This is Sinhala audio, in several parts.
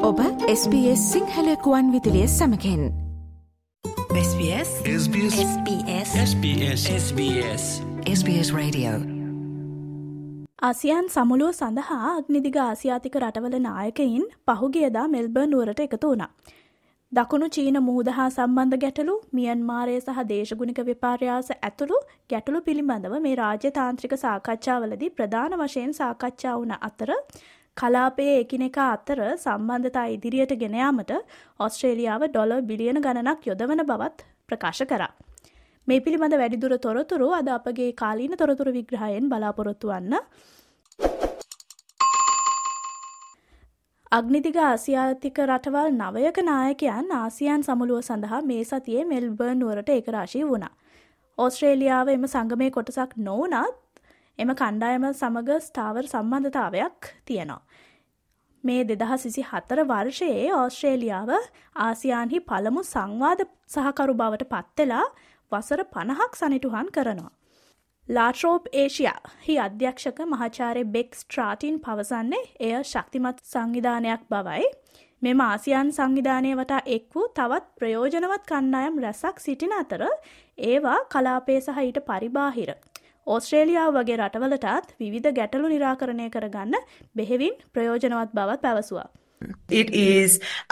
ඔබ SBS සිංහල කුවන් විදුලිය සමගින් SBS Radio ආසියානු සමුළුව සඳහා අග්නිදිග ආසියාතික රටවල නායකයින් පහුගියදා මෙල්බර්න් නුවරට එකතු වුණා. දකුණු චීන මුහුද හා සම්බන්ධ ගැටලු, මියන්මාරය සහ දේශගුණික විපර්යාස ඇතුළු ගැටලු පිළිබඳව මේ රාජ්‍යතාන්ත්‍රික සාකච්ඡාවලදී ප්‍රධාන වශයෙන් සාකච්ඡා වුණ අතර කලාපයේ එකිනෙකා අතර සම්බන්ධතා ඉදිරියට ගෙන යාමට ඕස්ට්‍රේලියාව ඩොලර් බිලියන ගණනක් යොදවන බවත් ප්‍රකාශ කරා. මේ පිළිබඳ වැඩිදුර තොරතුරු අද අපගේ කාලීන තොරතුරු විග්‍රහයෙන් බලාපොරොත්තු වන්න. අග්නිදිග ආසියාතික රටවල් 9ක නායකයන් ආසියානු සමුළුව සඳහා මේ සතියේ මෙල්බර්න් නුවරට ඒකරාශී වුණා. ඕස්ට්‍රේලියාව එම සංගමයේ කොටසක් නොවුණත් එම කණ්ඩායම සමග ස්ථාවර සම්බන්ධතාවයක් තියෙනවා. මේ 2024 වර්ෂයේ ඕස්ට්‍රේලියාව ආසියාන්හි පළමු සංවාද සහකරු බවට පත්වෙලා වසර 50ක් සනිටුහන් කරනවා. ලාට්‍රෝප් ඒෂියා හි අධ්‍යක්ෂක මහාචාර්ය බෙක් ස්ට්‍රාටින් පවසන්නේ එය ශක්තිමත් සංවිධානයක් බවයි. මෙම ආසියානු සංවිධානය වටා එක් වූ තවත් ප්‍රයෝජනවත් කණ්ඩායම් රැසක් සිටින අතර ඒවා කලාපය සහ ඊට පරිබාහිර ඕස්ට්‍රේලියාව වගේ රටවලටත් විවිධ ගැටලු නිරාකරණය කරගන්න බෙහෙවින් ප්‍රයෝජනවත් බවත් පැවසුවා. It is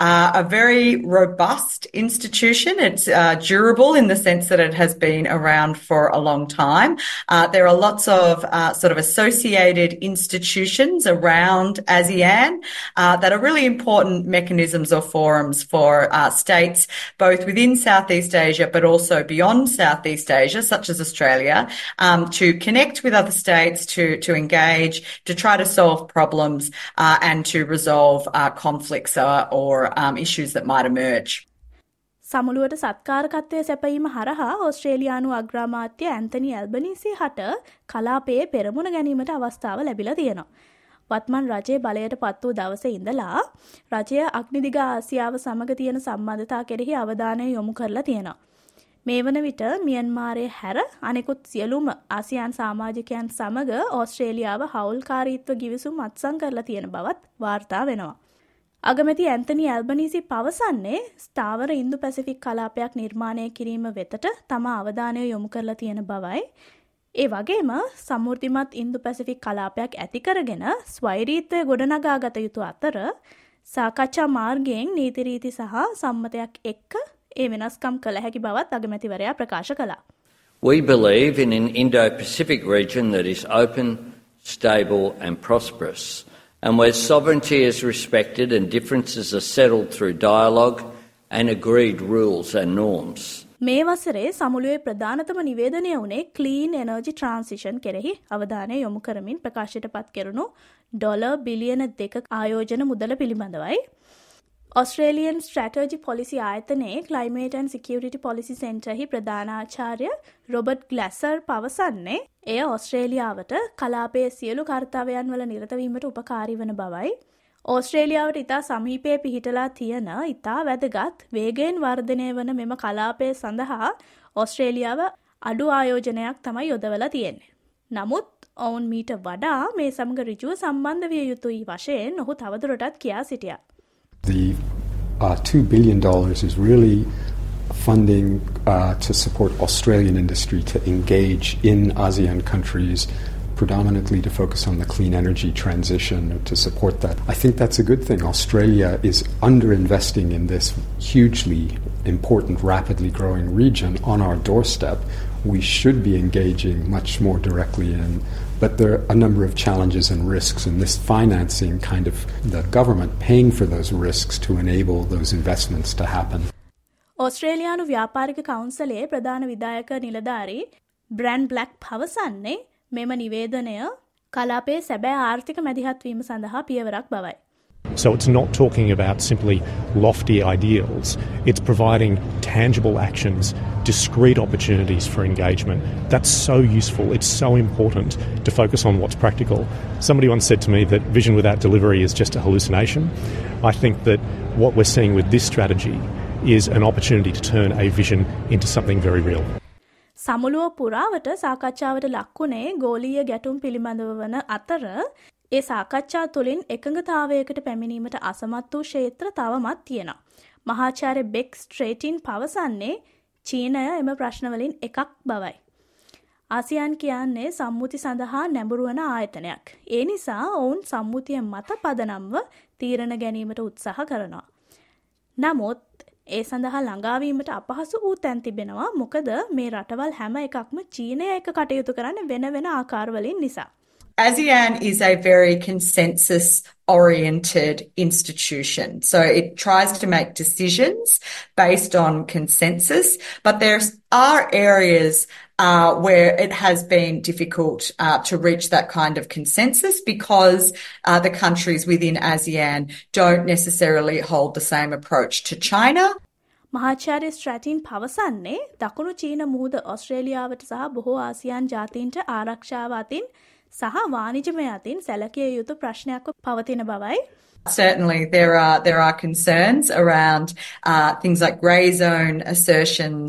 a very robust institution. It's durable in the sense that it has been around for a long time. There are lots of sort of associated institutions around ASEAN that are really important mechanisms or forums for states both within Southeast Asia but also beyond Southeast Asia, such as Australia, to connect with other states, to engage, to try to solve problems and to resolve conflicts or issues that might emerge. සමුළුවට සත්කාරකත්වය සැපයීම හරහා ඕස්ට්‍රේලියානු අග්‍රාමාත්‍ය ඇන්තනි ඇල්බනීසි හට කලාපයේ පෙරමුණ ගැනීමට අවස්ථාව ලැබිලා තියෙනවා. වත්මන් රජය බලයට පත් වූ දවසේ ඉඳලා රජය අග්නිදිග ආසියාව සමග තියෙන සම්බන්ධතා කෙරෙහි අවධානය යොමු කරලා තියෙනවා. මේ වන විට මියන්මාරය හැර අනෙකුත් සියලුම ආසියානු සමාජිකයන් සමග ඕස්ට්‍රේලියාව හවුල්කාරීත්ව ගිවිසුම් අත්සන් කරලා තියෙන බවත් වාර්තා වෙනවා. අගමැති ඇන්තනි ඇල්බනීසි පවසන්නේ ස්ථාවර ඉන්දු පැසිෆික් කලාපයක් නිර්මාණය කිරීම වෙතට තම අවධානය යොමු කරලා තියෙන බවයි. ඒ වගේම සමෘද්ධිමත් ඉන්දු පැසිෆික් කලාපයක් ඇති කරගෙන ස්වෛරීත්වය ගොඩනගා ගත යුතු අතර සාකච්ඡා මාර්ගයෙන් නීති රීති සහ සම්මතයක් එක්ක ඒ වෙනස්කම් කළ හැකි බවත් අගමැතිවරයා ප්‍රකාශ කළා. We believe in an Indo-Pacific region that is open, stable and prosperous, and where sovereignty is respected and differences are settled through dialogue and agreed rules and norms. මේ වසරේ සමුළුවේ ප්‍රධානතම නිවේදනය වුණේ ක්ලීන් එනර්ජි ට්‍රාන්සිෂන් කෙරෙහි අවධානය යොමු කරමින් ප්‍රකාශයට පත් කෙරුණු ඩොලර් බිලියන 2 ආයෝජන මුදල පිළිබඳවයි. ඔස්ට්‍රේලියන් ස්ට්‍රැටජි පොලිසි ආයතනයේ ක්ලයිමේට් ඇන්ඩ් සිකියුරිටි පොලිසි සෙන්ටර්හි ප්‍රධානාචාර්ය රොබර්ට් ග්ලැසර් පවසන්නේ එය ඕස්ට්‍රේලියාවට කලාපයේ සියලු කර්තව්‍යයන් වල නිරත වීමට උපකාරී වන බවයි. ඕස්ට්‍රේලියාවට ඉතා සමීපයේ පිහිටලා තියෙන ඉතා වැදගත් වේගයෙන් වර්ධනය වන මෙම කලාපය සඳහා ඕස්ට්‍රේලියාව අඩු ආයෝජනයක් තමයි යොදවලා තියෙන්නේ. නමුත් ඔවුන් මීට වඩා මේ සමග ඍජුව සම්බන්ධ විය යුතුයි වශයෙන් ඔහු තවදුරටත් කියා සිටියා. The $2 billion is really funding to support Australian industry to engage in ASEAN countries, predominantly to focus on the clean energy transition, to support that. I think that's a good thing. Australia is underinvesting in this hugely important, rapidly growing region on our doorstep. We should be engaging much more directly in, but there are a number of challenges and risks, and this financing kind of the government paying for those risks to enable those investments to happen. ඕස්ට්‍රේලියානු ව්‍යාපාරික කවුන්සලයේ ප්‍රධාන විධායක නිලධාරී බ්‍රැන් බ්ලැක් පවසන්නේ මෙම නිවේදනය කලාපයේ සැබෑ ආර්ථික මැදිහත් වීම සඳහා පියවරක් බවයි. So it's not talking about simply lofty ideals. It's providing tangible actions, discrete opportunities for engagement. That's so useful. It's so important to focus on what's practical. Somebody once said to me that vision without delivery is just a hallucination. I think that what we're seeing with this strategy is an opportunity to turn a vision into something very real. සමුළුව පුරාවට සාකච්ඡාවට ලක්ුණේ ගෝලීය ගැටුම් පිළිබඳව වන අතර ඒ සාකච්ඡා තුළින් එකඟතාවයකට පැමිණීමට අසමත් වූ ක්ෂේත්‍ර තවමත් තියෙනවා. මහාචාර්ය බෙක් ස්ට්‍රේටින් පවසන්නේ චීනය එම ප්‍රශ්නවලින් එකක් බවයි. ආසියාන් කියන්නේ සම්මුති සඳහා නැඹුරු වන ආයතනයක්. ඒ නිසා ඔවුන් සම්මුතිය මත පදනම්ව තීරණ ගැනීමට උත්සාහ කරනවා. නමුත් ඒ සඳහා ළඟාවීමට අපහසු වූ තැන් තිබෙනවා. මොකද මේ රටවල් හැම එකක්ම චීනය එක කටයුතු කරන්නේ වෙන වෙන ආකාරවලින් නිසා. ASEAN is a very consensus-oriented institution. So it tries to make decisions based on consensus, but there are areas where it has been difficult to reach that kind of consensus because the countries within ASEAN don't necessarily hold the same approach to China. මහාචාර්ය ස්ට්‍රැටින් පවසන්නේ දකුණු චීන මුහුද ඔස්ට්‍රේලියාවට සහ බොහෝ ආසියාන් ජාතීන්ට ආරක්ෂාව අතින් සහ වාණිජමය අතින් සැලකිය යුතු ප්‍රශ්නයක් පවතින බවයි. Certainly, there are concerns around things like grey zone assertions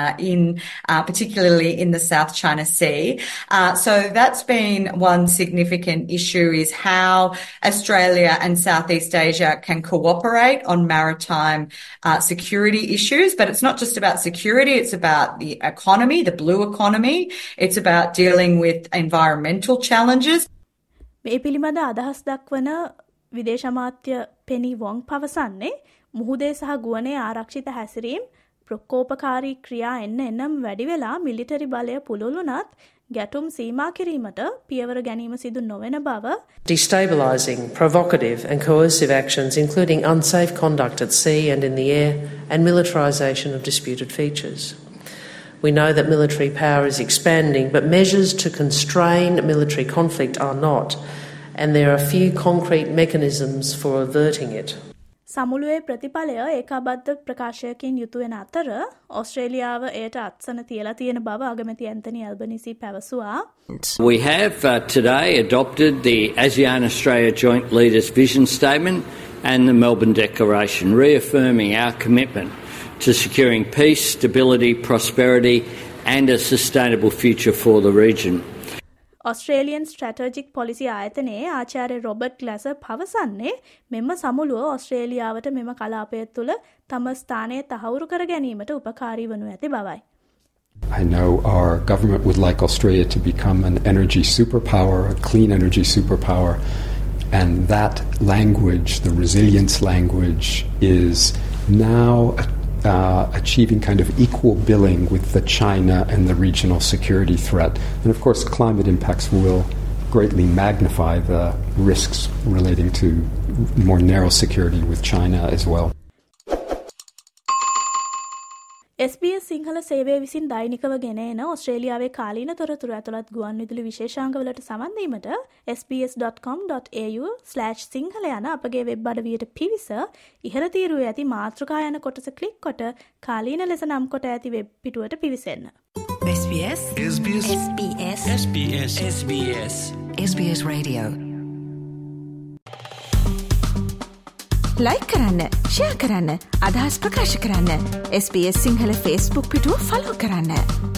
particularly in the South China Sea. So that's been one significant issue, is how Australia and Southeast Asia can cooperate on maritime security issues. But it's not just about security; it's about the economy, the blue economy. It's about dealing with environmental challenges. මේ පිළිබඳ අදහස් දක්වන විදේශ අමාත්‍ය පෙනි වොං පවසන්නේ මුහුදේ සහ ගුවනේ ආරක්ෂිත හැසිරීම් ප්‍රකෝපකාරී ක්‍රියා එන්නම් වැඩි වෙලා මිලිටරි බලය පුළුලුණත් ගැටුම් සීමා කිරීමට පියවර ගැනීම සිදු නොවන බව. Destabilising, provocative and coercive actions including unsafe conduct at sea and in the air and militarisation of disputed features. We know that military power is expanding, but measures to constrain military conflict are not. And there are few concrete mechanisms for averting it. සමුළුවේ ප්‍රතිඵලය ඒකාබද්ධ ප්‍රකාශයකින් යුතු වෙන අතර ඔස්ට්‍රේලියාව එයට අත්සන තියලා තියෙන බව අගමැති ඇන්තනි ඇල්බනීසි පැවසුවා. We have today adopted the ASEAN-Australia Joint Leaders Vision Statement and the Melbourne Declaration, reaffirming our commitment to securing peace, stability, prosperity and a sustainable future for the region. Australian strategic policy ආයතනයේ ආචාර්ය රොබර්ට් ග්ලැසර් පවසන්නේ මෙම සමුළුව ඔස්ට්‍රේලියාවට මෙම කලාපය තුළ තම ස්ථානය තහවුරු කර ගැනීමට උපකාරී වනු ඇති බවයි. I know our government would like Australia to become an energy superpower, a clean energy superpower, and that language, the resilience language, is now achieving kind of equal billing with the China and the regional security threat. And of course, climate impacts will greatly magnify the risks relating to more narrow security with China as well. SBS Sinhala සේවය විසින් දෛනිකව ගෙන එන ඔස්ට්‍රේලියාවේ කාලීන තොරතුරු ඇතුළත් ගුවන් විදුලි විශේෂාංගවලට සමන් දීමට sbs.com.au/sinhala යන අපගේ වෙබ් අඩවියට පිවිස ඉහළ තීරුවේ ඇති මාතෘකා යන කොටස ක්ලික් කොට කාලීන ලෙස නම් කොට ඇති වෙබ් පිටුවට පිවිසෙන්න. SBS SBS SBS SBS SBS SBS Radio like කරන්න, ෂෙයා කරන්න, අදහස් ප්‍රකාශ කරන්න. SBS සිංහල Facebook පිටුව ෆලෝ කරන්න.